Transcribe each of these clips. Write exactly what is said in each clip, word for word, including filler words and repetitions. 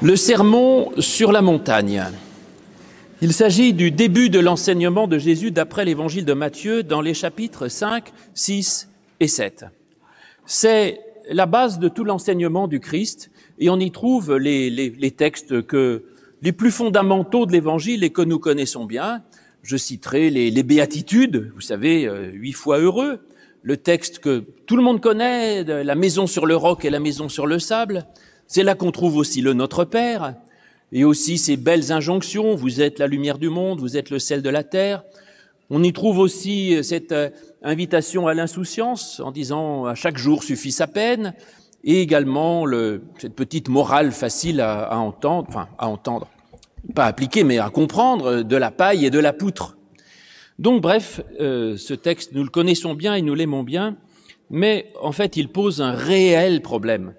Le sermon sur la montagne. Il s'agit du début de l'enseignement de Jésus d'après l'évangile de Matthieu dans les chapitres cinq, six et sept. C'est la base de tout l'enseignement du Christ et on y trouve les, les, les textes que, les plus fondamentaux de l'évangile et que nous connaissons bien. Je citerai les, les béatitudes, vous savez, euh, huit fois heureux, le texte que tout le monde connaît, de la maison sur le roc et la maison sur le sable. C'est là qu'on trouve aussi le Notre Père et aussi ces belles injonctions. Vous êtes la lumière du monde, vous êtes le sel de la terre. On y trouve aussi cette invitation à l'insouciance en disant à chaque jour suffit sa peine et également le, cette petite morale facile à, à entendre, enfin à entendre, pas appliquer mais à comprendre, de la paille et de la poutre. Donc bref, euh, ce texte nous le connaissons bien et nous l'aimons bien, mais en fait il pose un réel problème.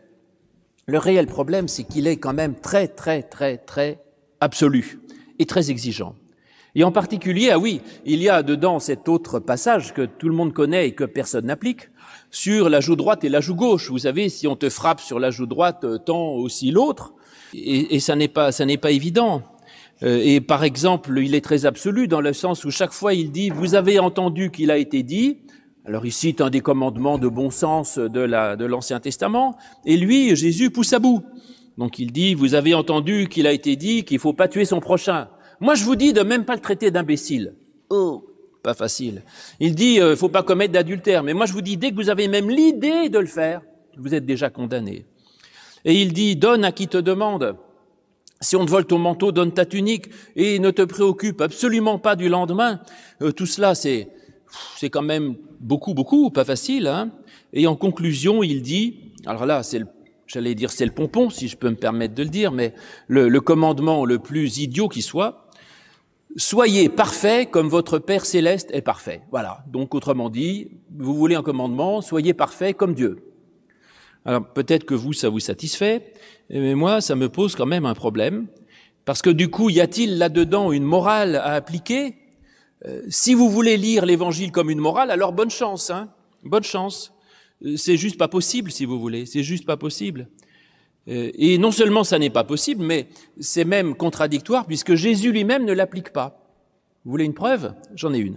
Le réel problème, c'est qu'il est quand même très, très, très, très absolu et très exigeant. Et en particulier, ah oui, il y a dedans cet autre passage que tout le monde connaît et que personne n'applique, sur la joue droite et la joue gauche. Vous savez, si on te frappe sur la joue droite, tant aussi l'autre, et, et ça n'est pas, ça n'est pas évident. Et par exemple, il est très absolu dans le sens où chaque fois il dit « Vous avez entendu qu'il a été dit », alors il cite un des commandements de bon sens de, la, de l'Ancien Testament, et lui, Jésus, pousse à bout. Donc il dit, vous avez entendu qu'il a été dit qu'il ne faut pas tuer son prochain. Moi je vous dis de même pas le traiter d'imbécile. Oh, pas facile. Il dit, il euh, ne faut pas commettre d'adultère, mais moi je vous dis, dès que vous avez même l'idée de le faire, vous êtes déjà condamné. Et il dit, donne à qui te demande. Si on te vole ton manteau, donne ta tunique, et ne te préoccupe absolument pas du lendemain. Euh, tout cela, c'est... C'est quand même beaucoup, beaucoup, pas facile, hein. Et en conclusion, il dit, alors là, c'est le, j'allais dire c'est le pompon, si je peux me permettre de le dire, mais le, le commandement le plus idiot qui soit, soyez parfaits comme votre Père Céleste est parfait. Voilà. Donc, autrement dit, vous voulez un commandement, soyez parfaits comme Dieu. Alors, peut-être que vous, ça vous satisfait, mais moi, ça me pose quand même un problème, parce que du coup, y a-t-il là-dedans une morale à appliquer? Euh, si vous voulez lire l'évangile comme une morale, alors bonne chance, hein, bonne chance. Euh, c'est juste pas possible, si vous voulez, c'est juste pas possible. Euh, et non seulement ça n'est pas possible, mais c'est même contradictoire puisque Jésus lui-même ne l'applique pas. Vous voulez une preuve? J'en ai une.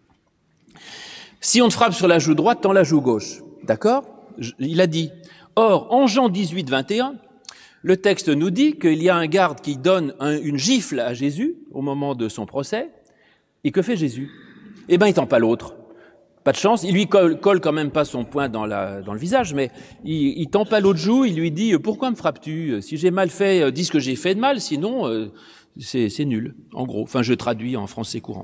Si on te frappe sur la joue droite, tends la joue gauche. D'accord? Il a dit. Or, en Jean dix-huit, vingt et un, le texte nous dit qu'il y a un garde qui donne un, une gifle à Jésus au moment de son procès. Et que fait Jésus? Eh ben, il tend pas l'autre. Pas de chance. Il lui colle, colle quand même pas son poing dans, la, dans le visage, mais il, il tend pas l'autre joue. Il lui dit, pourquoi me frappes-tu? Si j'ai mal fait, dis ce que j'ai fait de mal, sinon, euh, c'est, c'est nul, en gros. Enfin, je traduis en français courant.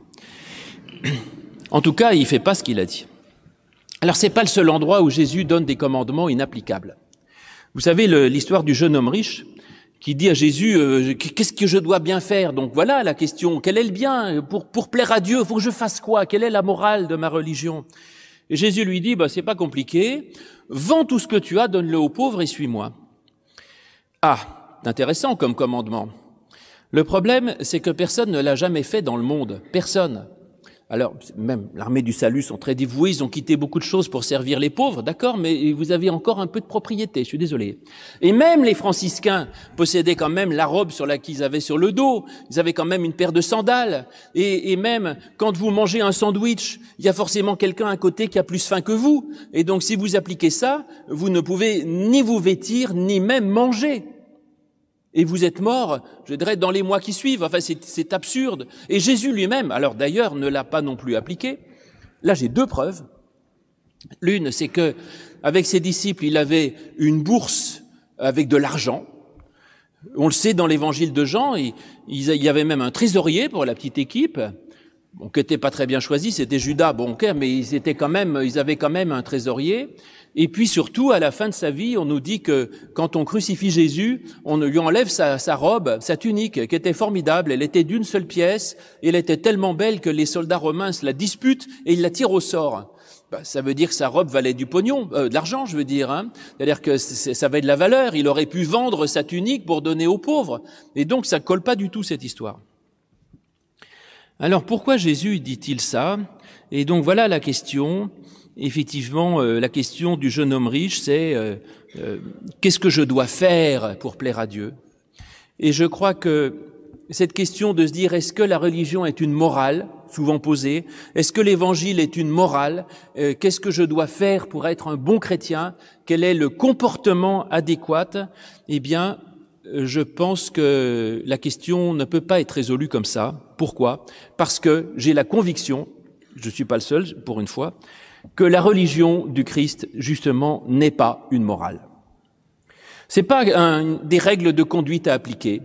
En tout cas, il fait pas ce qu'il a dit. Alors, c'est pas le seul endroit où Jésus donne des commandements inapplicables. Vous savez, le, l'histoire du jeune homme riche, qui dit à Jésus, euh, qu'est-ce que je dois bien faire? Donc voilà la question, quel est le bien? Pour, pour plaire à Dieu, il faut que je fasse quoi? Quelle est la morale de ma religion? Et Jésus lui dit, bah, c'est pas compliqué, vends tout ce que tu as, donne-le aux pauvres et suis-moi. Ah, intéressant comme commandement. Le problème, c'est que personne ne l'a jamais fait dans le monde, personne. Alors, même l'armée du salut sont très dévoués, ils ont quitté beaucoup de choses pour servir les pauvres, d'accord, mais vous avez encore un peu de propriété, je suis désolé. Et même les franciscains possédaient quand même la robe sur laquelle ils avaient sur le dos, ils avaient quand même une paire de sandales, et, et même quand vous mangez un sandwich, il y a forcément quelqu'un à côté qui a plus faim que vous, et donc si vous appliquez ça, vous ne pouvez ni vous vêtir, ni même manger. Et vous êtes mort, je dirais, dans les mois qui suivent. Enfin, c'est, c'est absurde. Et Jésus lui-même, alors d'ailleurs, ne l'a pas non plus appliqué. Là, j'ai deux preuves. L'une, c'est que, avec ses disciples, il avait une bourse avec de l'argent. On le sait dans l'évangile de Jean, il, il y avait même un trésorier pour la petite équipe, bon, qui n'était pas très bien choisi, c'était Judas, bon, ok, mais ils étaient quand même, ils avaient quand même un trésorier. Et puis surtout, à la fin de sa vie, on nous dit que quand on crucifie Jésus, on lui enlève sa, sa robe, sa tunique, qui était formidable. Elle était d'une seule pièce, et elle était tellement belle que les soldats romains se la disputent et ils la tirent au sort. Bah, ça veut dire que sa robe valait du pognon, euh, de l'argent, je veux dire. Hein. C'est-à-dire que c'est, ça avait de la valeur. Il aurait pu vendre sa tunique pour donner aux pauvres. Et donc, ça colle pas du tout, cette histoire. Alors, pourquoi Jésus dit-il ça? Et donc, voilà la question. Effectivement, euh, la question du jeune homme riche, c'est euh, euh, qu'est-ce que je dois faire pour plaire à Dieu? Et je crois que cette question de se dire est-ce que la religion est une morale, souvent posée, est-ce que l'évangile est une morale, euh, qu'est-ce que je dois faire pour être un bon chrétien, quel est le comportement adéquat, eh bien, je pense que la question ne peut pas être résolue comme ça. Pourquoi ? Parce que j'ai la conviction, je ne suis pas le seul pour une fois, que la religion du Christ, justement, n'est pas une morale. C'est pas un, des règles de conduite à appliquer.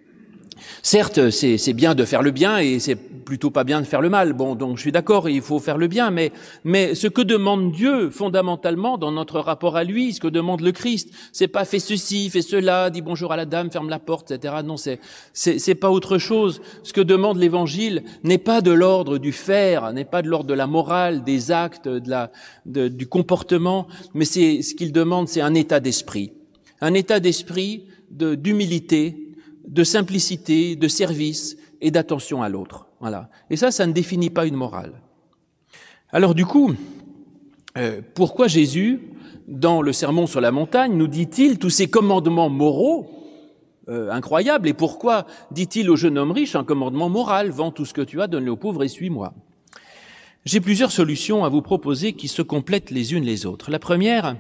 Certes, c'est, c'est bien de faire le bien et c'est plutôt pas bien de faire le mal. Bon, donc je suis d'accord, il faut faire le bien, mais, mais ce que demande Dieu fondamentalement dans notre rapport à lui, ce que demande le Christ, c'est pas fais ceci, fais cela, dis bonjour à la dame, ferme la porte, et cetera. Non, c'est, c'est, c'est pas autre chose. Ce que demande l'Évangile n'est pas de l'ordre du faire, n'est pas de l'ordre de la morale, des actes, de la, de, du comportement, mais c'est ce qu'il demande, c'est un état d'esprit, un état d'esprit de, d'humilité, de simplicité, de service et d'attention à l'autre. Voilà. Et ça, ça ne définit pas une morale. Alors du coup, euh, pourquoi Jésus, dans le Sermon sur la montagne, nous dit-il tous ces commandements moraux euh, incroyables, et pourquoi dit-il au jeune homme riche un commandement moral, vends tout ce que tu as, donne-le aux pauvres et suis-moi. J'ai plusieurs solutions à vous proposer qui se complètent les unes les autres. La première,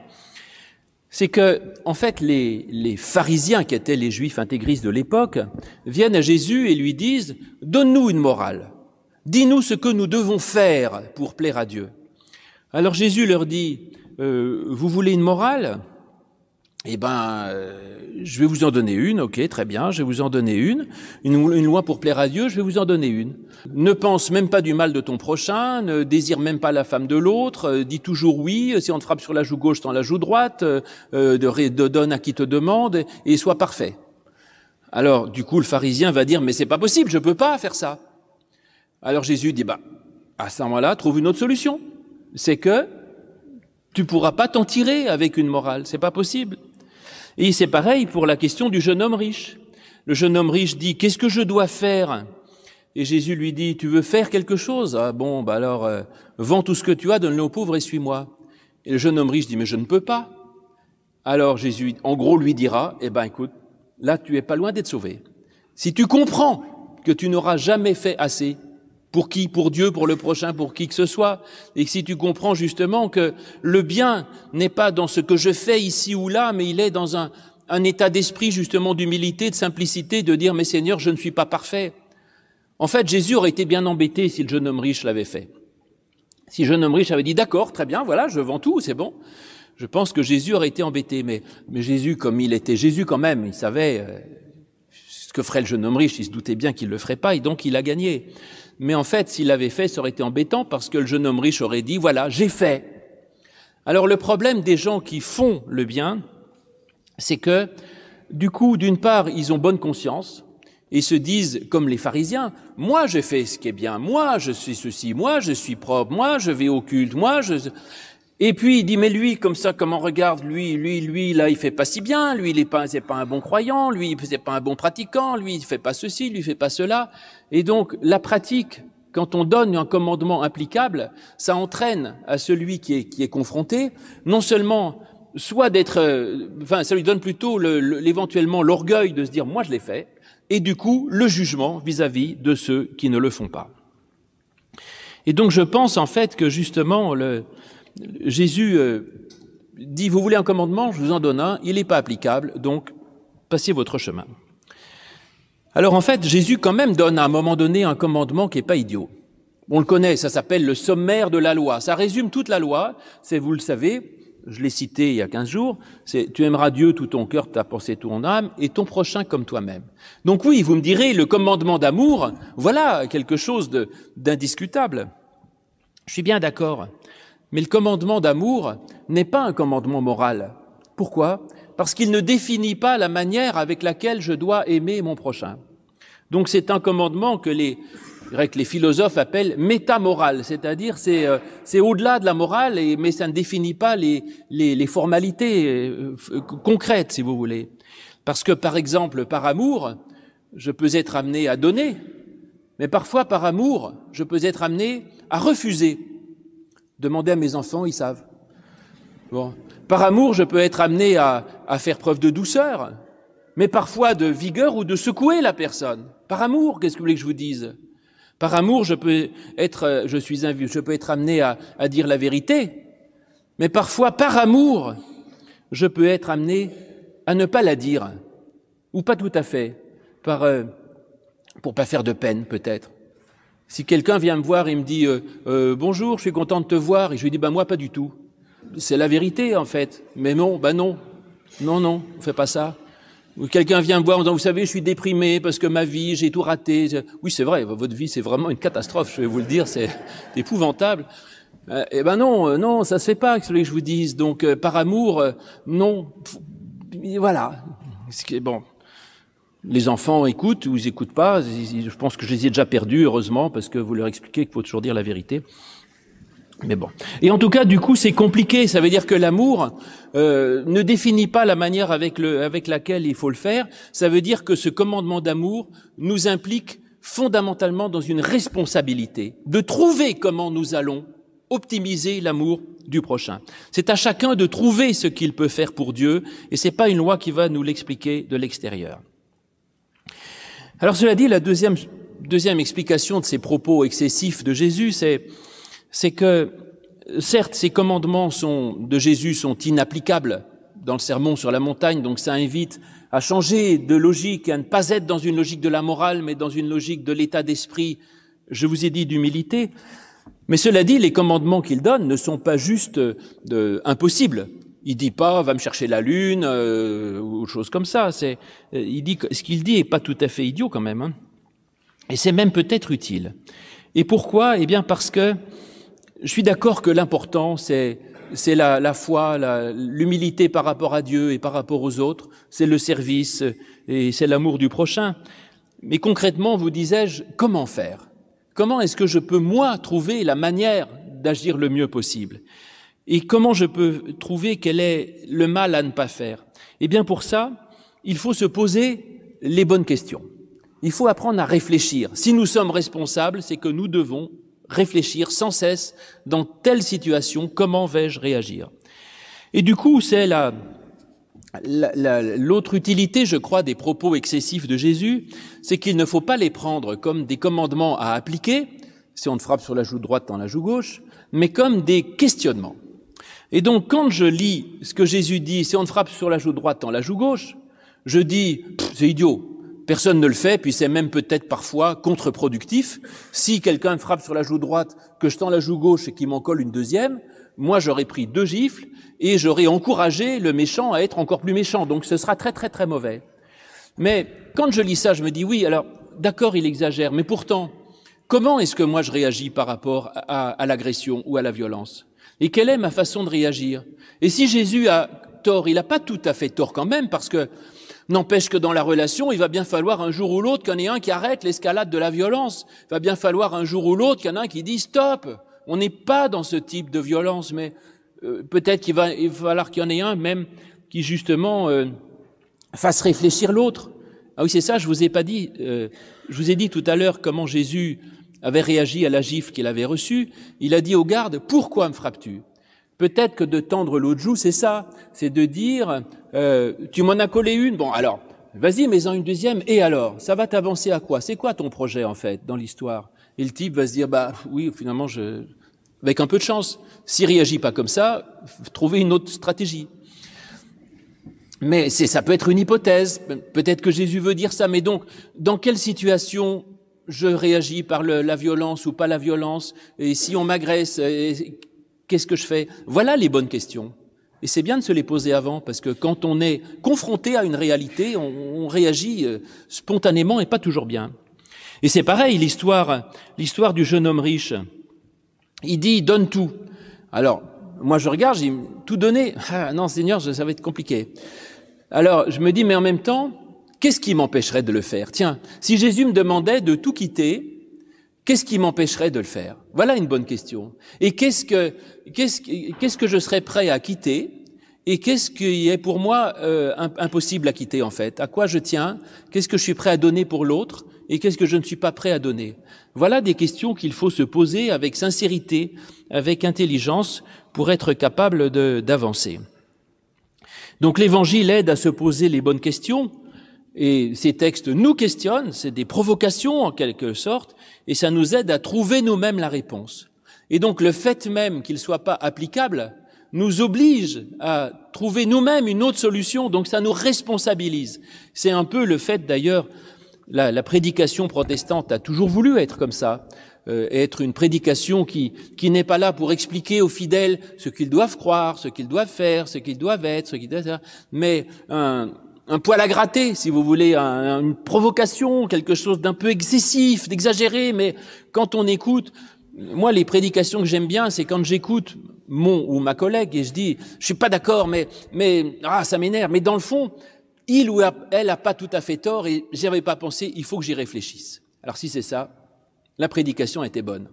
c'est que, en fait, les, les pharisiens, qui étaient les juifs intégristes de l'époque, viennent à Jésus et lui disent « Donne-nous une morale, dis-nous ce que nous devons faire pour plaire à Dieu. » Alors Jésus leur dit euh, « Vous voulez une morale ? Eh ben, euh, je vais vous en donner une, ok, très bien, je vais vous en donner une. une. Une loi pour plaire à Dieu, je vais vous en donner une. Ne pense même pas du mal de ton prochain, ne désire même pas la femme de l'autre, euh, dis toujours oui, si on te frappe sur la joue gauche, tends la joue droite, euh, de, de donne à qui te demande, et sois parfait. » Alors, du coup, le pharisien va dire « Mais c'est pas possible, je peux pas faire ça. » Alors Jésus dit « Bah, à ce moment-là, trouve une autre solution. C'est que tu pourras pas t'en tirer avec une morale, c'est pas possible. » Et c'est pareil pour la question du jeune homme riche. Le jeune homme riche dit « Qu'est-ce que je dois faire ?» Et Jésus lui dit « Tu veux faire quelque chose ? Ah bon, bah alors, euh, vends tout ce que tu as, donne-le aux pauvres et suis-moi. » Et le jeune homme riche dit « Mais je ne peux pas. » Alors Jésus, en gros, lui dira « Eh ben, écoute, là, tu es pas loin d'être sauvé. Si tu comprends que tu n'auras jamais fait assez, pour qui ? Pour Dieu, pour le prochain, pour qui que ce soit. Et si tu comprends justement que le bien n'est pas dans ce que je fais ici ou là, mais il est dans un, un état d'esprit justement d'humilité, de simplicité, de dire « Mais Seigneur, je ne suis pas parfait. » En fait, Jésus aurait été bien embêté si le jeune homme riche l'avait fait. Si le jeune homme riche avait dit « D'accord, très bien, voilà, je vends tout, c'est bon. » Je pense que Jésus aurait été embêté. Mais, mais Jésus, comme il était Jésus quand même, il savait euh, ce que ferait le jeune homme riche, il se doutait bien qu'il ne le ferait pas, et donc il a gagné. Mais en fait, s'il l'avait fait, ça aurait été embêtant parce que le jeune homme riche aurait dit « Voilà, j'ai fait. » Alors le problème des gens qui font le bien, c'est que, du coup, d'une part, ils ont bonne conscience et se disent, comme les pharisiens, « Moi, j'ai fait ce qui est bien, moi, je suis ceci, moi, je suis propre, moi, je vais au culte, moi, je... » Et puis il dit « Mais lui, comme ça, comment regarde, lui, lui, lui, là, il fait pas si bien, lui, il est pas, c'est pas un bon croyant, lui, c'est pas un bon pratiquant, lui, il fait pas ceci, lui, il fait pas cela. » Et donc, la pratique, quand on donne un commandement applicable, ça entraîne à celui qui est, qui est confronté, non seulement, soit d'être, euh, enfin, ça lui donne plutôt le, le, éventuellement l'orgueil de se dire « Moi, je l'ai fait », et du coup, le jugement vis-à-vis de ceux qui ne le font pas. Et donc, je pense en fait que justement, le, Jésus euh, dit « Vous voulez un commandement, je vous en donne un, il n'est pas applicable, donc passez votre chemin. » Alors en fait, Jésus quand même donne à un moment donné un commandement qui n'est pas idiot. On le connaît, ça s'appelle le sommaire de la loi. Ça résume toute la loi, c'est, vous le savez, je l'ai cité il y a quinze jours, c'est « Tu aimeras Dieu tout ton cœur, ta pensée, tout ton âme, et ton prochain comme toi-même. » Donc oui, vous me direz, le commandement d'amour, voilà quelque chose de, d'indiscutable. Je suis bien d'accord. Mais le commandement d'amour n'est pas un commandement moral. Pourquoi ? Parce qu'il ne définit pas la manière avec laquelle je dois aimer mon prochain. Donc c'est un commandement que les, je dirais que les philosophes appellent métamoral, c'est-à-dire c'est, euh, c'est au-delà de la morale, et, mais ça ne définit pas les, les, les formalités euh, concrètes, si vous voulez. Parce que par exemple, par amour, je peux être amené à donner, mais parfois par amour, je peux être amené à refuser. Demandez à mes enfants, ils savent. Bon. Par amour, je peux être amené à, à faire preuve de douceur. mais parfois de vigueur ou de secouer la personne. Par amour, qu'est-ce que vous voulez que je vous dise? Par amour, je peux être, je suis un, je peux être amené à, à dire la vérité, mais parfois, par amour, je peux être amené à ne pas la dire, ou pas tout à fait, par, euh, pour pas faire de peine, peut-être. Si quelqu'un vient me voir et me dit euh, euh, « Bonjour, je suis content de te voir », et je lui dis bah, « Moi, pas du tout ». C'est la vérité, en fait. Mais non, bah non, non, non, on fait pas ça. Ou quelqu'un vient me voir en disant « Vous savez, je suis déprimé parce que ma vie, j'ai tout raté ». Oui, c'est vrai, votre vie, c'est vraiment une catastrophe, je vais vous le dire, c'est épouvantable. Euh, eh ben non, euh, non, ça se fait pas, ce que je vous dise. Donc, euh, par amour, euh, non. Voilà. Bon. Les enfants écoutent ou ils écoutent pas. Je pense que je les ai déjà perdus, heureusement, parce que vous leur expliquez qu'il faut toujours dire la vérité. Mais bon. Et en tout cas, du coup, c'est compliqué. Ça veut dire que l'amour euh, ne définit pas la manière avec, le, avec laquelle il faut le faire. Ça veut dire que ce commandement d'amour nous implique fondamentalement dans une responsabilité de trouver comment nous allons optimiser l'amour du prochain. C'est à chacun de trouver ce qu'il peut faire pour Dieu, et c'est pas une loi qui va nous l'expliquer de l'extérieur. Alors cela dit, la deuxième, deuxième explication de ces propos excessifs de Jésus, c'est, c'est que, certes, ces commandements sont, de Jésus sont inapplicables dans le sermon sur la montagne, donc ça invite à changer de logique, à ne pas être dans une logique de la morale, mais dans une logique de l'état d'esprit, je vous ai dit, d'humilité. Mais cela dit, les commandements qu'il donne ne sont pas juste de, impossibles. Il dit pas, va me chercher la lune, euh, ou autre chose comme ça. C'est, il dit, ce qu'il dit est pas tout à fait idiot quand même, hein. Et c'est même peut-être utile. Et pourquoi? Eh bien, parce que je suis d'accord que l'important, c'est, c'est la, la foi, la, l'humilité par rapport à Dieu et par rapport aux autres. C'est le service et c'est l'amour du prochain. Mais concrètement, vous disais-je, comment faire? Comment est-ce que je peux, moi, trouver la manière d'agir le mieux possible? Et comment je peux trouver quel est le mal à ne pas faire? Eh bien, pour ça, il faut se poser les bonnes questions. Il faut apprendre à réfléchir. Si nous sommes responsables, c'est que nous devons réfléchir sans cesse dans telle situation, comment vais-je réagir? Et du coup, c'est la, la, la, l'autre utilité, je crois, des propos excessifs de Jésus, c'est qu'il ne faut pas les prendre comme des commandements à appliquer, si on te frappe sur la joue droite, dans la joue gauche, mais comme des questionnements. Et donc, quand je lis ce que Jésus dit, si on te frappe sur la joue droite, dans la joue gauche, je dis, c'est idiot, personne ne le fait, puis c'est même peut-être parfois contre-productif. Si quelqu'un me frappe sur la joue droite, que je tends la joue gauche et qu'il m'en colle une deuxième, moi j'aurais pris deux gifles et j'aurais encouragé le méchant à être encore plus méchant. Donc ce sera très très très mauvais. Mais quand je lis ça, je me dis, oui, alors d'accord, il exagère, mais pourtant, comment est-ce que moi je réagis par rapport à, à l'agression ou à la violence? Et quelle est ma façon de réagir? Et si Jésus a tort, il n'a pas tout à fait tort quand même, parce que n'empêche que dans la relation, il va bien falloir un jour ou l'autre qu'il y en ait un qui arrête l'escalade de la violence. Il va bien falloir un jour ou l'autre qu'il y en ait un qui dise stop. On n'est pas dans ce type de violence, mais euh, peut-être qu'il va, il va falloir qu'il y en ait un même qui justement euh, fasse réfléchir l'autre. Ah oui, c'est ça, je vous ai pas dit. Euh, je vous ai dit tout à l'heure comment Jésus avait réagi à la gifle qu'il avait reçue. Il a dit aux gardes, pourquoi me frappes-tu? Peut-être que de tendre l'autre joue, c'est ça, c'est de dire, euh, tu m'en as collé une, bon alors, vas-y, mets-en une deuxième, et alors, ça va t'avancer à quoi? C'est quoi ton projet en fait dans l'histoire? Et le type va se dire, bah oui, finalement, je, avec un peu de chance, s'il réagit pas comme ça, trouver une autre stratégie. Mais c'est, ça peut être une hypothèse, peut-être que Jésus veut dire ça, mais donc, dans quelle situation je réagis par le, la violence ou pas la violence? Et si on m'agresse, qu'est-ce que je fais? Voilà les bonnes questions. Et c'est bien de se les poser avant, parce que quand on est confronté à une réalité, on, on réagit spontanément et pas toujours bien. Et c'est pareil, l'histoire, l'histoire du jeune homme riche. Il dit, donne tout. Alors, moi je regarde, j'ai tout donné. Ah non, Seigneur, ça va être compliqué. Alors, je me dis, mais en même temps, qu'est-ce qui m'empêcherait de le faire? Tiens, si Jésus me demandait de tout quitter, qu'est-ce qui m'empêcherait de le faire? Voilà une bonne question. Et qu'est-ce que, qu'est-ce, qu'est-ce que je serais prêt à quitter? Et qu'est-ce qui est pour moi euh, impossible à quitter en fait? À quoi je tiens? Qu'est-ce que je suis prêt à donner pour l'autre? Et qu'est-ce que je ne suis pas prêt à donner? Voilà des questions qu'il faut se poser avec sincérité, avec intelligence, pour être capable de, d'avancer. Donc l'Évangile aide à se poser les bonnes questions, Et ces textes nous questionnent, c'est des provocations en quelque sorte, et ça nous aide à trouver nous-mêmes la réponse. Et donc le fait même qu'ils ne soient pas applicables nous oblige à trouver nous-mêmes une autre solution, donc ça nous responsabilise. C'est un peu le fait d'ailleurs, la, la prédication protestante a toujours voulu être comme ça, euh, être une prédication qui, qui n'est pas là pour expliquer aux fidèles ce qu'ils doivent croire, ce qu'ils doivent faire, ce qu'ils doivent être, ce qu'ils doivent faire, mais un, un poil à gratter, si vous voulez, un, une provocation, quelque chose d'un peu excessif, d'exagéré, mais quand on écoute, moi les prédications que j'aime bien, c'est quand j'écoute mon ou ma collègue et je dis, je suis pas d'accord, mais mais ah ça m'énerve, mais dans le fond, il ou elle a pas tout à fait tort et j'y avais pas pensé, il faut que j'y réfléchisse. Alors si c'est ça, la prédication était bonne.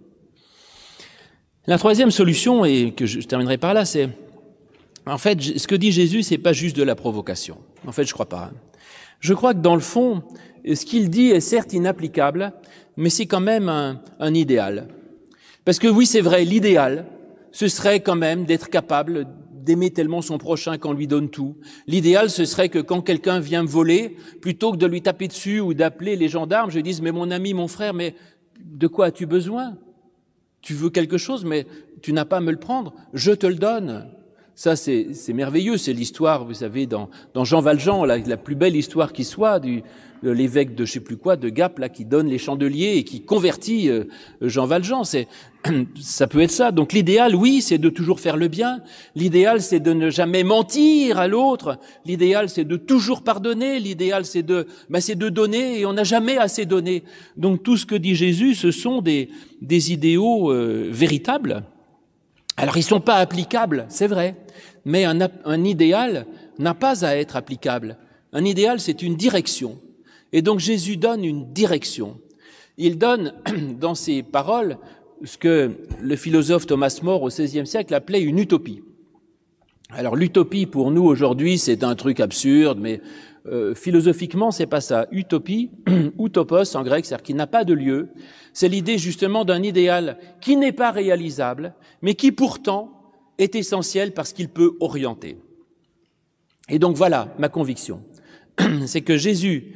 La troisième solution, et que je, je terminerai par là, c'est en fait ce que dit Jésus, c'est pas juste de la provocation. En fait, je crois pas. Je crois que dans le fond, ce qu'il dit est certes inapplicable, mais c'est quand même un, un idéal. Parce que oui, c'est vrai, l'idéal, ce serait quand même d'être capable d'aimer tellement son prochain qu'on lui donne tout. L'idéal, ce serait que quand quelqu'un vient me voler, plutôt que de lui taper dessus ou d'appeler les gendarmes, je lui dise, mais mon ami, mon frère, mais de quoi as-tu besoin? Tu veux quelque chose, mais tu n'as pas à me le prendre. Je te le donne. Ça, c'est, c'est merveilleux. C'est l'histoire, vous savez, dans, dans Jean Valjean, la, la plus belle histoire qui soit, du, de l'évêque de je sais plus quoi, de Gap, là, qui donne les chandeliers et qui convertit euh, Jean Valjean. C'est, ça peut être ça. Donc l'idéal, oui, c'est de toujours faire le bien. L'idéal, c'est de ne jamais mentir à l'autre. L'idéal, c'est de toujours pardonner. L'idéal, c'est de, ben, c'est de donner et on n'a jamais assez donné. Donc tout ce que dit Jésus, ce sont des, des idéaux euh, véritables. Alors ils sont pas applicables, c'est vrai, mais un, un idéal n'a pas à être applicable. Un idéal, c'est une direction. Et donc Jésus donne une direction. Il donne dans ses paroles ce que le philosophe Thomas More au seizième siècle appelait une utopie. Alors l'utopie pour nous aujourd'hui, c'est un truc absurde, mais euh, philosophiquement, c'est pas ça. Utopie, utopos en grec, c'est-à-dire qui n'a pas de lieu. C'est l'idée justement d'un idéal qui n'est pas réalisable, mais qui pourtant est essentiel parce qu'il peut orienter. Et donc voilà ma conviction, c'est que Jésus,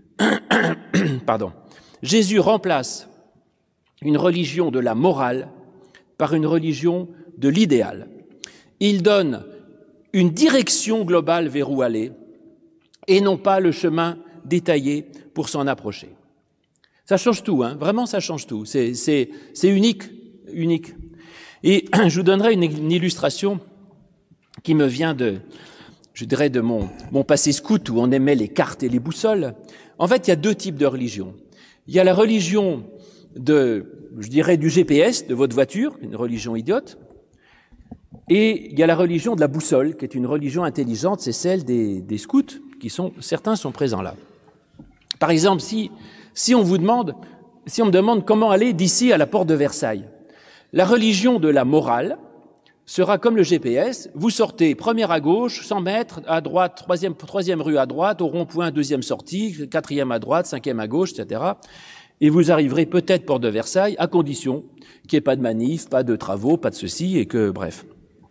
pardon, Jésus remplace une religion de la morale par une religion de l'idéal. Il donne une direction globale vers où aller et non pas le chemin détaillé pour s'en approcher. Ça change tout, hein. Vraiment ça change tout. C'est, c'est, c'est unique, unique. Et je vous donnerai une, une illustration qui me vient de, je dirais, de mon, mon passé scout où on aimait les cartes et les boussoles. En fait, il y a deux types de religions. Il y a la religion de, je dirais, du G P S, de votre voiture, une religion idiote. Et il y a la religion de la boussole, qui est une religion intelligente, c'est celle des, des scouts, qui sont, certains sont présents là. Par exemple, si, si on vous demande, si on me demande comment aller d'ici à la porte de Versailles, la religion de la morale sera comme le G P S, vous sortez première à gauche, cent mètres, à droite, troisième, troisième rue à droite, au rond-point, deuxième sortie, quatrième à droite, cinquième à gauche, et cetera. Et vous arriverez peut-être porte de Versailles, à condition qu'il n'y ait pas de manif, pas de travaux, pas de ceci, et que, bref.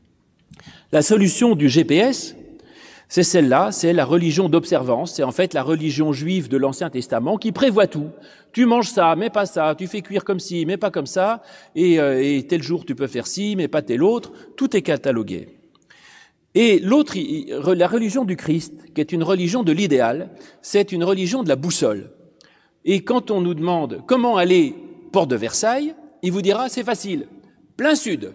La solution du G P S, c'est celle-là, c'est la religion d'observance, c'est en fait la religion juive de l'Ancien Testament qui prévoit tout. Tu manges ça, mais pas ça, tu fais cuire comme ci, mais pas comme ça, et, euh, et tel jour tu peux faire ci, mais pas tel autre, tout est catalogué. Et l'autre, la religion du Christ, qui est une religion de l'idéal, c'est une religion de la boussole. Et quand on nous demande comment aller porte de Versailles, il vous dira c'est facile, plein sud.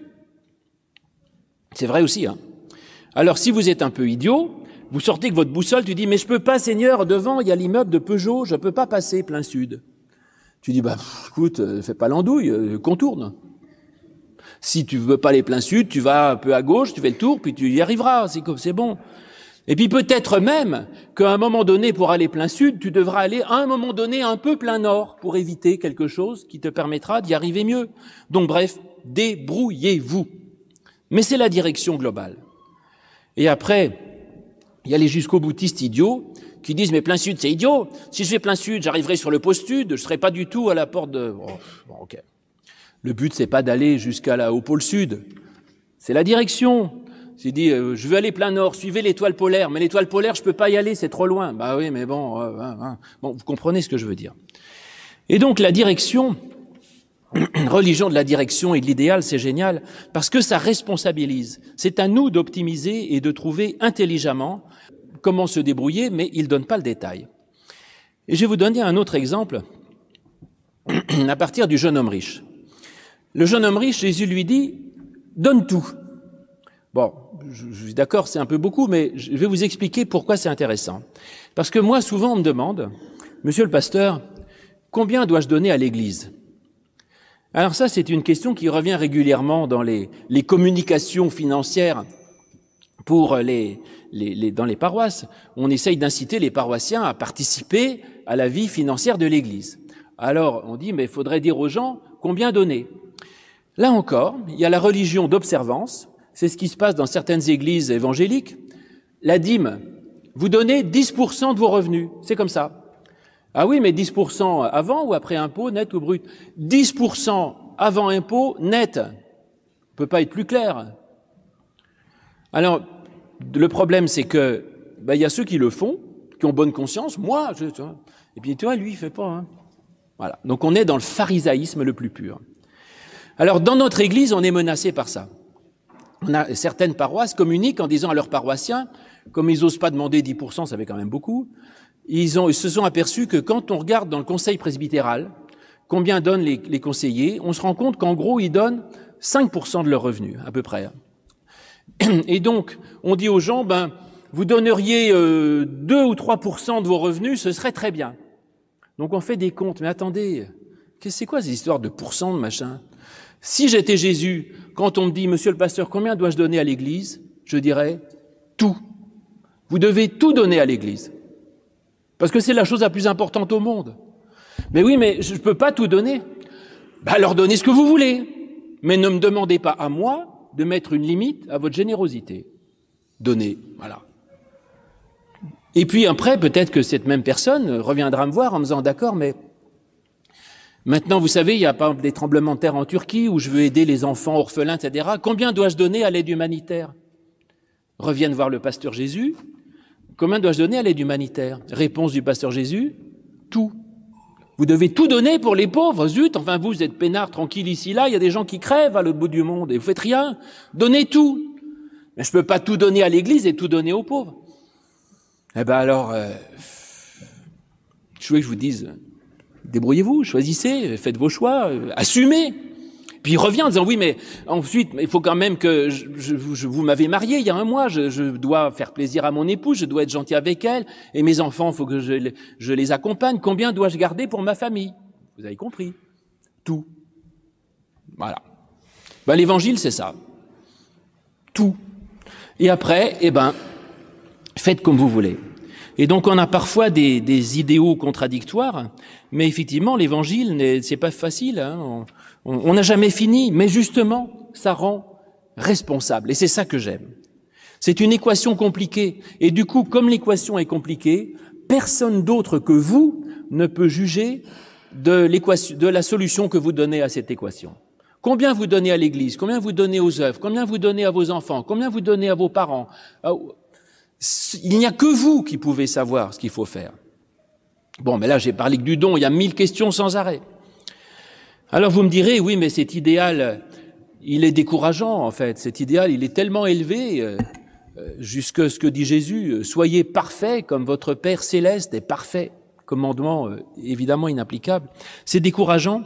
C'est vrai aussi, hein. Alors si vous êtes un peu idiot, vous sortez avec votre boussole, tu dis mais je peux pas, Seigneur, devant il y a l'immeuble de Peugeot, je peux pas passer plein sud. Tu dis bah pff, écoute, euh, fais pas l'andouille, euh, contourne. Si tu veux pas aller plein sud, tu vas un peu à gauche, tu fais le tour, puis tu y arriveras, c'est comme c'est bon. Et puis peut-être même qu'à un moment donné, pour aller plein sud, tu devras aller à un moment donné un peu plein nord pour éviter quelque chose qui te permettra d'y arriver mieux. Donc bref, débrouillez-vous. Mais c'est la direction globale. Et après, il y a les jusqu'au-boutistes idiots qui disent « mais plein sud, c'est idiot. Si je fais plein sud, j'arriverai sur le poste sud, je serai pas du tout à la porte de... Oh, » Bon, ok. Le but, c'est pas d'aller jusqu'à la, au pôle sud. C'est la direction. s'il dit euh, je veux aller plein nord, suivez l'étoile polaire, mais l'étoile polaire je peux pas y aller, c'est trop loin. Bah oui, mais bon, euh, hein, hein. Bon, vous comprenez ce que je veux dire. Et donc la direction, religion de la direction et de l'idéal, c'est génial parce que ça responsabilise. C'est à nous d'optimiser et de trouver intelligemment comment se débrouiller, mais il donne pas le détail. Et je vais vous donner un autre exemple à partir du jeune homme riche. Le jeune homme riche, Jésus lui dit « Donne tout ». Bon, je, je suis d'accord, c'est un peu beaucoup, mais je vais vous expliquer pourquoi c'est intéressant. Parce que moi, souvent, on me demande « Monsieur le pasteur, combien dois-je donner à l'Église ?» Alors ça, c'est une question qui revient régulièrement dans les, les communications financières pour les, les, les, dans les paroisses. On essaye d'inciter les paroissiens à participer à la vie financière de l'Église. Alors, on dit, mais il faudrait dire aux gens combien donner. Là encore, il y a la religion d'observance. C'est ce qui se passe dans certaines églises évangéliques. La dîme, vous donnez dix pour cent de vos revenus. C'est comme ça. Ah oui, mais dix pour cent avant ou après impôt, net ou brut? dix pour cent avant impôt, net. On peut pas être plus clair. Alors, le problème, c'est que, ben, il y a ceux qui le font, qui ont bonne conscience. Moi, je, tu vois. Et puis, toi, lui, il fait pas, hein. Voilà. Donc, on est dans le pharisaïsme le plus pur. Alors, dans notre église, on est menacé par ça. On a, certaines paroisses communiquent en disant à leurs paroissiens, comme ils osent pas demander dix pour cent, ça fait quand même beaucoup, ils, ont, ils se sont aperçus que quand on regarde dans le conseil presbytéral, combien donnent les, les conseillers, on se rend compte qu'en gros, ils donnent cinq pour cent de leurs revenus, à peu près. Et donc, on dit aux gens, ben, vous donneriez euh, deux ou trois pour cent de vos revenus, ce serait très bien. Donc, on fait des comptes. Mais attendez, c'est quoi ces histoires de pourcents, de machin? Si j'étais Jésus, quand on me dit, monsieur le pasteur, combien dois-je donner à l'Église? Je dirais, tout. Vous devez tout donner à l'Église. Parce que c'est la chose la plus importante au monde. Mais oui, mais je ne peux pas tout donner. Ben, alors donnez ce que vous voulez. Mais ne me demandez pas à moi de mettre une limite à votre générosité. Donnez, voilà. Et puis après, peut-être que cette même personne reviendra me voir en me disant, d'accord, mais maintenant, vous savez, il y a par exemple des tremblements de terre en Turquie où je veux aider les enfants orphelins, et cetera. Combien dois-je donner à l'aide humanitaire? Reviennent voir le pasteur Jésus. Combien dois-je donner à l'aide humanitaire? Réponse du pasteur Jésus, tout. Vous devez tout donner pour les pauvres, zut, enfin vous, vous êtes peinards, tranquille ici, là, il y a des gens qui crèvent à l'autre bout du monde et vous faites rien. Donnez tout. Mais je peux pas tout donner à l'Église et tout donner aux pauvres. Eh ben alors, euh, je voulais que je vous dise, débrouillez-vous, choisissez, faites vos choix, euh, assumez. Puis il revient en disant, oui, mais ensuite, il faut quand même que je, je, je, vous m'avez marié il y a un mois, je, je dois faire plaisir à mon épouse, je dois être gentil avec elle, et mes enfants, il faut que je, je les accompagne. Combien dois-je garder pour ma famille? Vous avez compris? Tout. Voilà. Ben, l'évangile, c'est ça. Tout. Et après, eh ben, faites comme vous voulez. Et donc, on a parfois des, des idéaux contradictoires, mais effectivement, l'évangile, c'est pas facile, hein. On n'a jamais fini, mais justement, ça rend responsable. Et c'est ça que j'aime. C'est une équation compliquée. Et du coup, comme l'équation est compliquée, personne d'autre que vous ne peut juger de l'équation, de la solution que vous donnez à cette équation. Combien vous donnez à l'Église? Combien vous donnez aux œuvres? Combien vous donnez à vos enfants? Combien vous donnez à vos parents? Il n'y a que vous qui pouvez savoir ce qu'il faut faire. Bon, mais là, j'ai parlé que du don. Il y a mille questions sans arrêt. Alors vous me direz, oui, mais cet idéal, il est décourageant en fait. Cet idéal, il est tellement élevé, euh, jusque ce que dit Jésus, soyez parfaits comme votre Père céleste est parfait. Commandement euh, évidemment inapplicable. C'est décourageant?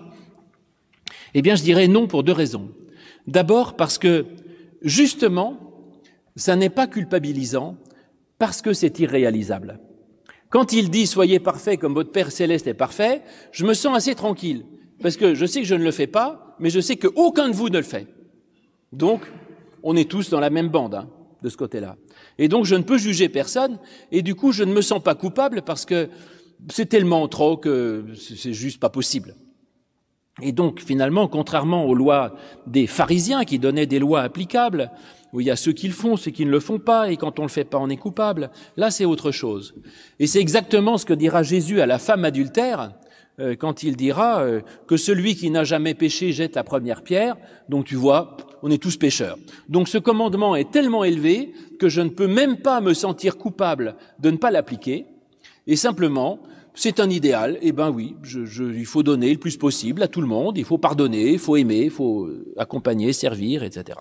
Eh bien, je dirais non pour deux raisons. D'abord parce que, justement, ça n'est pas culpabilisant, parce que c'est irréalisable. Quand il dit « soyez parfaits comme votre Père céleste est parfait », je me sens assez tranquille. Parce que je sais que je ne le fais pas, mais je sais qu'aucun de vous ne le fait. Donc, on est tous dans la même bande, hein, de ce côté-là. Et donc, je ne peux juger personne, et du coup, je ne me sens pas coupable parce que c'est tellement trop que c'est juste pas possible. Et donc, finalement, contrairement aux lois des pharisiens qui donnaient des lois applicables, où il y a ceux qui le font, ceux qui ne le font pas, et quand on le fait pas, on est coupable, là, c'est autre chose. Et c'est exactement ce que dira Jésus à la femme adultère. euh, quand il dira euh, que celui qui n'a jamais péché jette la première pierre. Donc tu vois, on est tous pécheurs. Donc ce commandement est tellement élevé que je ne peux même pas me sentir coupable de ne pas l'appliquer. Et simplement, c'est un idéal. Eh ben oui, je, je, il faut donner le plus possible à tout le monde. Il faut pardonner, il faut aimer, il faut accompagner, servir, et cetera.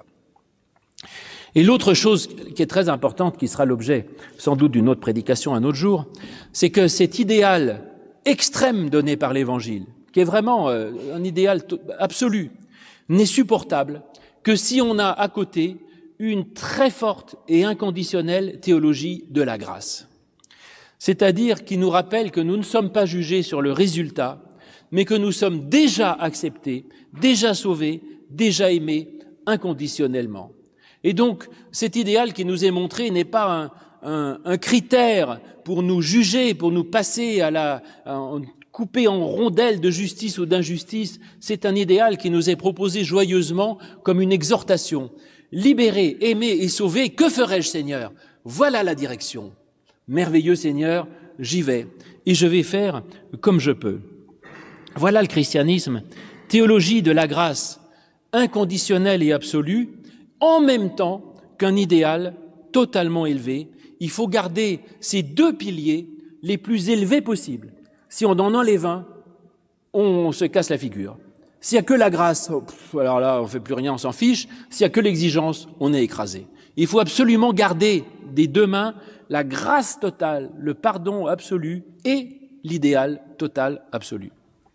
Et l'autre chose qui est très importante, qui sera l'objet sans doute d'une autre prédication un autre jour, c'est que cet idéal extrême donné par l'Évangile, qui est vraiment euh, un idéal absolu, n'est supportable que si on a à côté une très forte et inconditionnelle théologie de la grâce. C'est-à-dire qui nous rappelle que nous ne sommes pas jugés sur le résultat, mais que nous sommes déjà acceptés, déjà sauvés, déjà aimés inconditionnellement. Et donc, cet idéal qui nous est montré n'est pas un, un, un critère pour nous juger, pour nous passer à la, à, couper en rondelles de justice ou d'injustice. C'est un idéal qui nous est proposé joyeusement comme une exhortation. Libéré, aimé et sauvé, que ferai-je, Seigneur? Voilà la direction. Merveilleux Seigneur, j'y vais, et je vais faire comme je peux. Voilà le christianisme, théologie de la grâce, inconditionnelle et absolue, en même temps qu'un idéal totalement élevé. Il faut garder ces deux piliers les plus élevés possibles. Si on en enlève un, on se casse la figure. S'il n'y a que la grâce, oh, pff, alors là, on ne fait plus rien, on s'en fiche. S'il n'y a que l'exigence, on est écrasé. Il faut absolument garder des deux mains la grâce totale, le pardon absolu et l'idéal total absolu.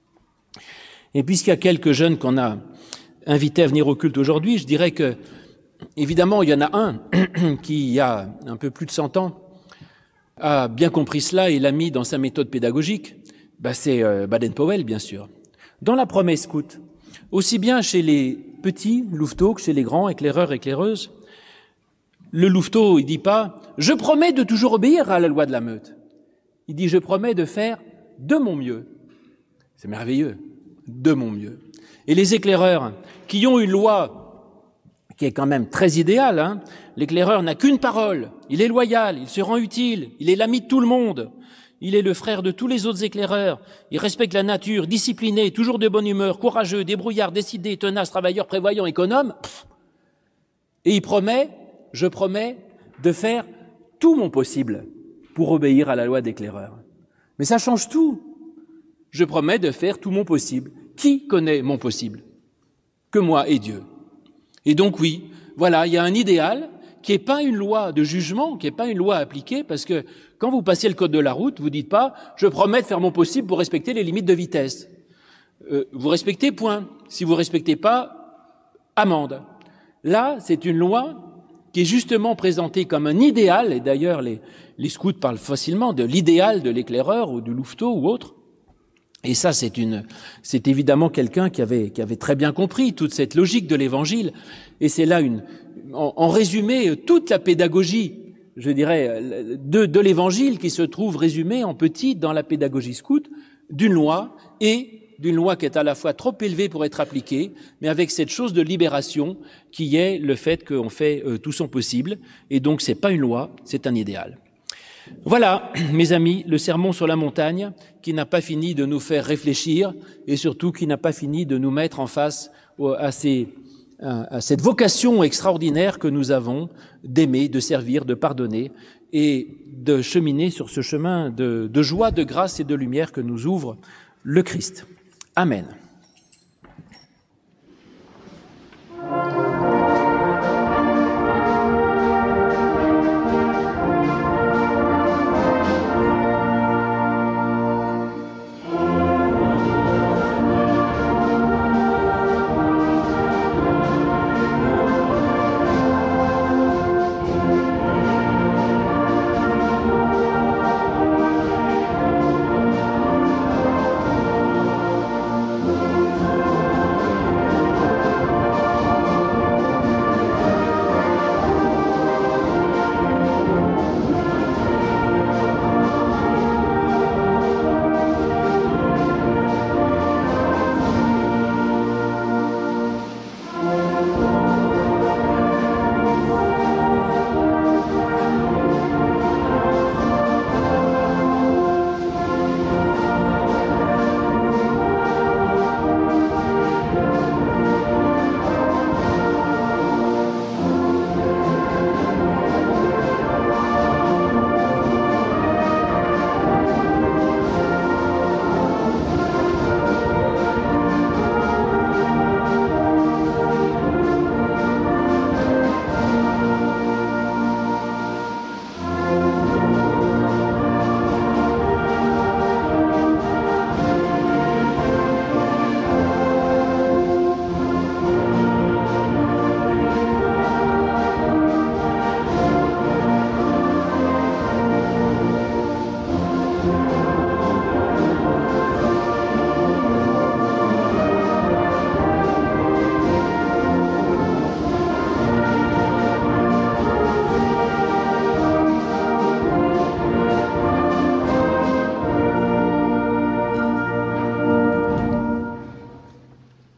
Et puisqu'il y a quelques jeunes qu'on a invités à venir au culte aujourd'hui, je dirais que, évidemment, il y en a un qui, il y a un peu plus de cent ans, a bien compris cela et l'a mis dans sa méthode pédagogique. Ben, c'est euh, Baden-Powell, bien sûr. Dans la promesse scout, aussi bien chez les petits louveteaux que chez les grands éclaireurs, éclaireuses, le louveteau, il dit pas « je promets de toujours obéir à la loi de la meute ». Il dit « je promets de faire de mon mieux ». C'est merveilleux, de mon mieux. Et les éclaireurs, qui ont une loi qui est quand même très idéale, hein, l'éclaireur n'a qu'une parole, il est loyal, il se rend utile, il est l'ami de tout le monde, il est le frère de tous les autres éclaireurs, il respecte la nature, discipliné, toujours de bonne humeur, courageux, débrouillard, décidé, tenace, travailleur, prévoyant, économe, pff, et il promet, je promets, de faire tout mon possible pour obéir à la loi d'éclaireur. Mais ça change tout. Je promets de faire tout mon possible. Qui connaît mon possible? Que moi et Dieu. Et donc oui, voilà, il y a un idéal qui n'est pas une loi de jugement, qui n'est pas une loi appliquée, parce que quand vous passez le code de la route, vous dites pas « je promets de faire mon possible pour respecter les limites de vitesse euh, ». Vous respectez, point. Si vous ne respectez pas, amende. Là, c'est une loi qui est justement présentée comme un idéal, et d'ailleurs les, les scouts parlent facilement de l'idéal de l'éclaireur ou du louveteau ou autre. Et ça, c'est une, c'est évidemment quelqu'un qui avait, qui avait très bien compris toute cette logique de l'Évangile. Et c'est là une, en, en résumé, toute la pédagogie, je dirais, de, de l'Évangile qui se trouve résumée en petit dans la pédagogie scout d'une loi et d'une loi qui est à la fois trop élevée pour être appliquée, mais avec cette chose de libération qui est le fait qu'on fait euh, tout son possible. Et donc, c'est pas une loi, c'est un idéal. Voilà, mes amis, le sermon sur la montagne qui n'a pas fini de nous faire réfléchir et surtout qui n'a pas fini de nous mettre en face à, ces, à cette vocation extraordinaire que nous avons d'aimer, de servir, de pardonner et de cheminer sur ce chemin de, de joie, de grâce et de lumière que nous ouvre le Christ. Amen.